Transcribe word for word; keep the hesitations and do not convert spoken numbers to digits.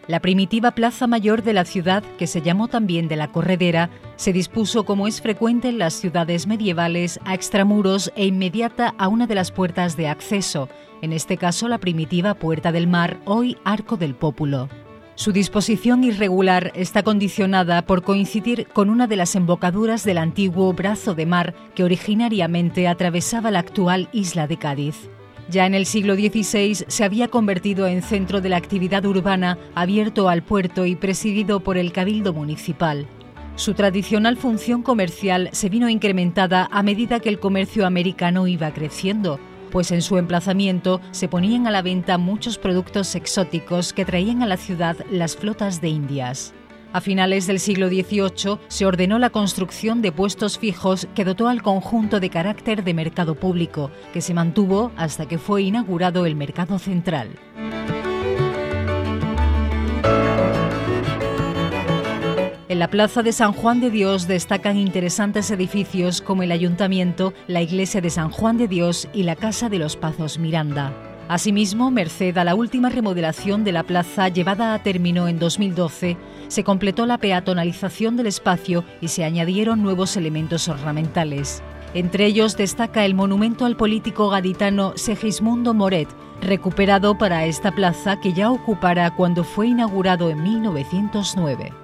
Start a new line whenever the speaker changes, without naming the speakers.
La primitiva plaza mayor de la ciudad, que se llamó también de la Corredera, se dispuso, como es frecuente en las ciudades medievales, a extramuros e inmediata a una de las puertas de acceso, en este caso la primitiva Puerta del Mar, hoy Arco del Pópulo. Su disposición irregular está condicionada por coincidir con una de las embocaduras del antiguo brazo de mar que originariamente atravesaba la actual isla de Cádiz. Ya en el siglo dieciséis se había convertido en centro de la actividad urbana, abierto al puerto y presidido por el Cabildo Municipal. Su tradicional función comercial se vino incrementada a medida que el comercio americano iba creciendo, pues en su emplazamiento se ponían a la venta muchos productos exóticos que traían a la ciudad las flotas de Indias. A finales del siglo dieciocho se ordenó la construcción de puestos fijos que dotó al conjunto de carácter de mercado público, que se mantuvo hasta que fue inaugurado el Mercado Central. En la plaza de San Juan de Dios destacan interesantes edificios como el Ayuntamiento, la Iglesia de San Juan de Dios y la Casa de los Pazos Miranda. Asimismo, merced a la última remodelación de la plaza llevada a término en dos mil doce, se completó la peatonalización del espacio y se añadieron nuevos elementos ornamentales. Entre ellos destaca el monumento al político gaditano Segismundo Moret, recuperado para esta plaza que ya ocupara cuando fue inaugurado en mil novecientos nueve.